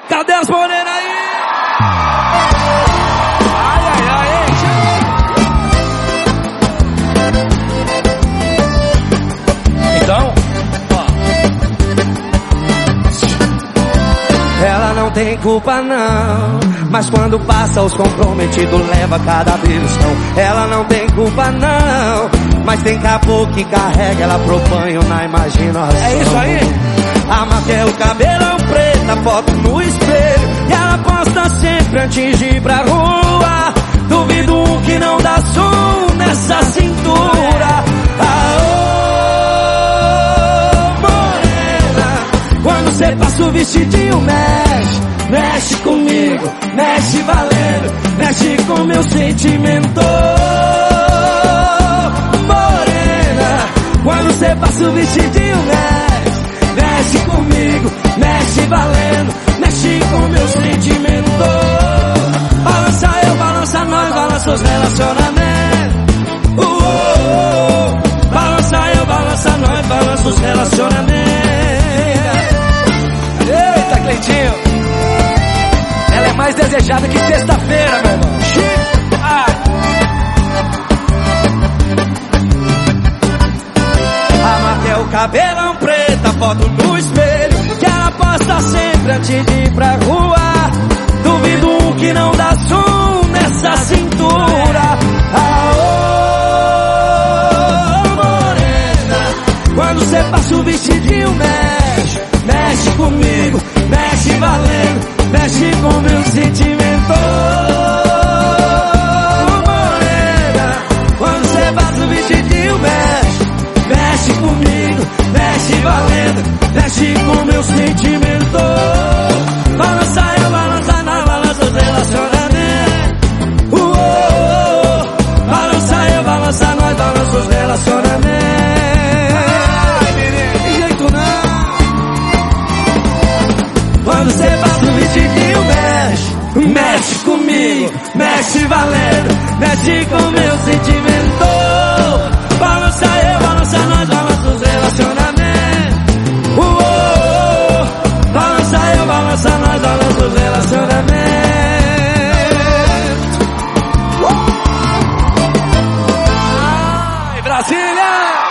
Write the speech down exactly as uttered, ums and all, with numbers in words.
Cadê as morenas aí? Ai, ai, ai, então, ó. Ela não tem culpa não, mas quando passa os comprometidos leva cada beliscão. Ela não tem culpa não, mas tem caboclo que carrega ela pro banho na imaginação. É isso aí? A Maquel, cabelão preta, foto no espelho, e ela posta sempre antes de ir pra rua. Duvido um que não dá som nessa cintura. Aô, morena, quando cê passa o vestidinho mexe, mexe comigo, mexe valendo, mexe com meu sentimento. Morena, quando cê passa o vestidinho mexe, mexe comigo, mexe valendo, mexe com meu sentimento. Balança eu, balança nós, balança os relacionamentos. Uh, uh, uh. Balança eu, balança nós, balança os relacionamentos. Eita, Cleitinho, ela é mais desejada que sexta-feira, meu irmão. Ah. A Maquel, cabelão preta, foto no espelho, que ela posta sempre antes de ir pra rua. Duvido um que não dá som nessa cintura. Aô, morena, quando cê passa o vestidinho mexe, mexe comigo, mexe valendo, mexe com meu sentimento. Morena, quando cê passa o vestidinho mexe, mexe comigo, mexe valendo, mexe com meu sentimento. Balança eu, balança nós, balança os relacionamentos. Uh, uh, uh. Balança eu, balança nós, balança os relacionamentos. Tem jeito não. Quando cê passa o vestidinho mexe, mexe comigo, mexe valendo, mexe com meu sentimento. Balança eu, balança nós, balança os relacionamentos. Uh, uh, uh. Balança eu, balança nós, balança os relacionamentos. Ai, Brasília!